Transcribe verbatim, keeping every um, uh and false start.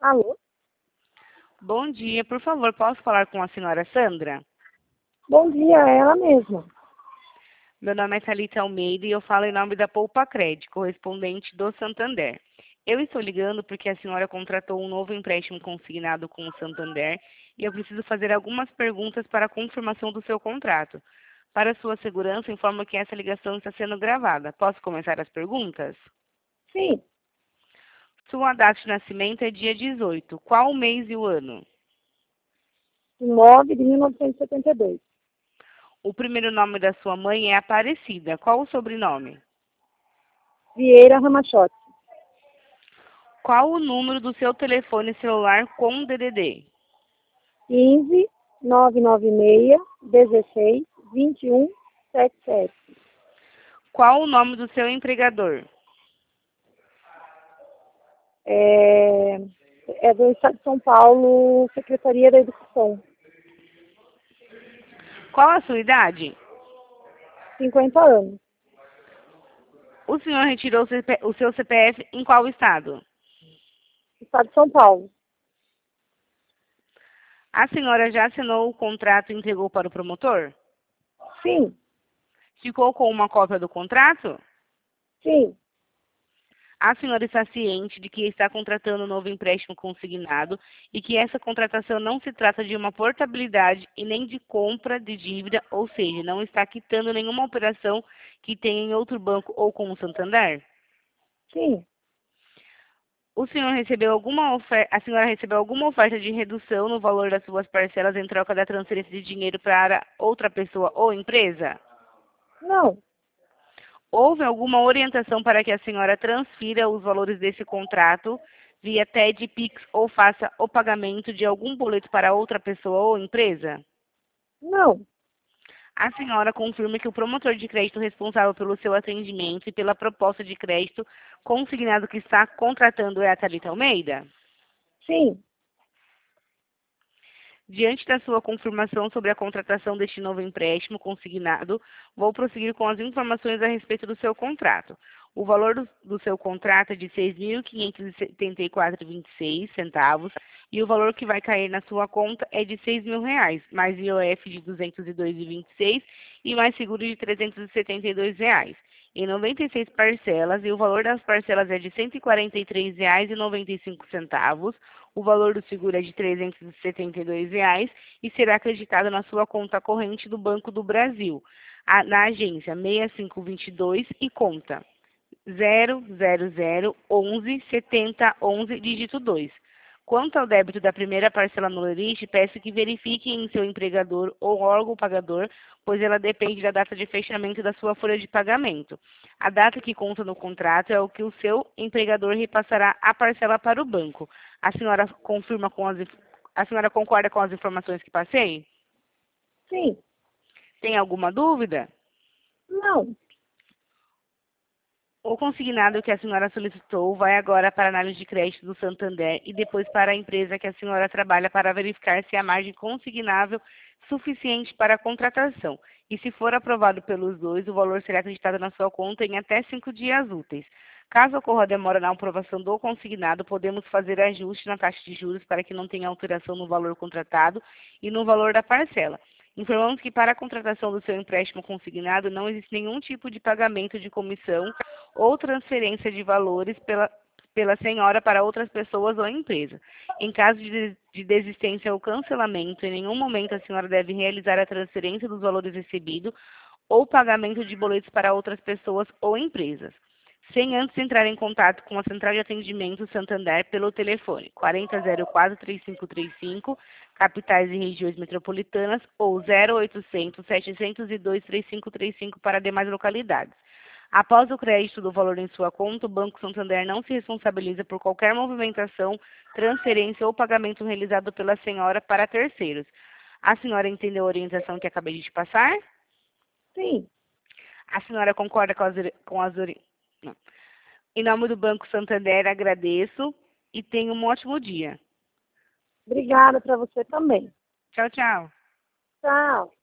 Alô? Bom dia, por favor, posso falar com a senhora Sandra? Bom dia, é ela mesma. Meu nome é Thalita Almeida e eu falo em nome da Poupa Crédito, correspondente do Santander. Eu estou ligando porque a senhora contratou um novo empréstimo consignado com o Santander e eu preciso fazer algumas perguntas para a confirmação do seu contrato. Para sua segurança, informo que essa ligação está sendo gravada. Posso começar as perguntas? Sim, Sua data de nascimento é dia dezoito. Qual o mês e o ano? nove de mil novecentos e setenta e dois. O primeiro nome da sua mãe é Aparecida. Qual o sobrenome? Vieira Ramachotti. Qual o número do seu telefone celular com D D D? quinze, novecentos e noventa e seis, dezesseis, vinte e um, setenta e sete. Qual o nome do seu empregador? É, é do Estado de São Paulo, Secretaria da Educação. Qual a sua idade? cinquenta anos. O senhor retirou o C P o seu C P F em qual estado? Estado de São Paulo. A senhora já assinou o contrato e entregou para o promotor? Sim, Ficou com uma cópia do contrato? sim. A senhora está ciente de que está contratando um novo empréstimo consignado e que essa contratação não se trata de uma portabilidade e nem de compra de dívida, ou seja, não está quitando nenhuma operação que tenha em outro banco ou com o Santander? Sim. O senhor recebeu alguma oferta, a senhora recebeu alguma oferta de redução no valor das suas parcelas em troca da transferência de dinheiro para outra pessoa ou empresa? Não, Houve alguma orientação para que a senhora transfira os valores desse contrato via T E D, Pix ou faça o pagamento de algum boleto para outra pessoa ou empresa? não, A senhora confirma que o promotor de crédito responsável pelo seu atendimento e pela proposta de crédito consignado que está contratando é a Thalita Almeida? sim. Diante da sua confirmação sobre a contratação deste novo empréstimo consignado, vou prosseguir com as informações a respeito do seu contrato. O valor do, do seu contrato é de seis mil quinhentos e setenta e quatro vírgula vinte e seis centavos e o valor que vai cair na sua conta é de seis mil reais, mais I O F de duzentos e dois vírgula vinte e seis e mais seguro de trezentos e setenta e dois reais. Em noventa e seis parcelas, e o valor das parcelas é de cento e quarenta e três reais e noventa e cinco centavos. O valor do seguro é de trezentos e setenta e dois reais e será acreditado na sua conta corrente do Banco do Brasil, a, na agência seis cinco dois dois e conta zero zero zero onze setenta onze, dígito dois. Quanto ao débito da primeira parcela no lerite, peço que verifique em seu empregador ou órgão pagador, pois ela depende da data de fechamento da sua folha de pagamento. A data que consta no contrato é o que o seu empregador repassará a parcela para o banco. A senhora confirma com as a senhora concorda com as informações que passei? Sim. Tem alguma dúvida? Não. O consignado que a senhora solicitou vai agora para a análise de crédito do Santander e depois para a empresa que a senhora trabalha para verificar se há margem consignável suficiente para a contratação. E se for aprovado pelos dois, o valor será acreditado na sua conta em até cinco dias úteis. Caso ocorra demora na aprovação do consignado, podemos fazer ajuste na taxa de juros para que não tenha alteração no valor contratado e no valor da parcela. Informamos que para a contratação do seu empréstimo consignado não existe nenhum tipo de pagamento de comissão ou transferência de valores pela, pela senhora para outras pessoas ou empresa. Em caso de, de desistência ou cancelamento, em nenhum momento a senhora deve realizar a transferência dos valores recebidos ou pagamento de boletos para outras pessoas ou empresas, sem antes entrar em contato com a Central de Atendimento Santander pelo telefone quatro zero zero quatro, três cinco três cinco, capitais e regiões metropolitanas, ou zero oitocentos, setecentos e dois, três cinco três cinco para demais localidades. Após o crédito do valor em sua conta, o Banco Santander não se responsabiliza por qualquer movimentação, transferência ou pagamento realizado pela senhora para terceiros. A senhora entendeu a orientação que acabei de te passar? Sim. A senhora concorda com as, com as ori... Não. Em nome do Banco Santander, agradeço e tenha um ótimo dia. Obrigada para você também. Tchau, tchau. Tchau.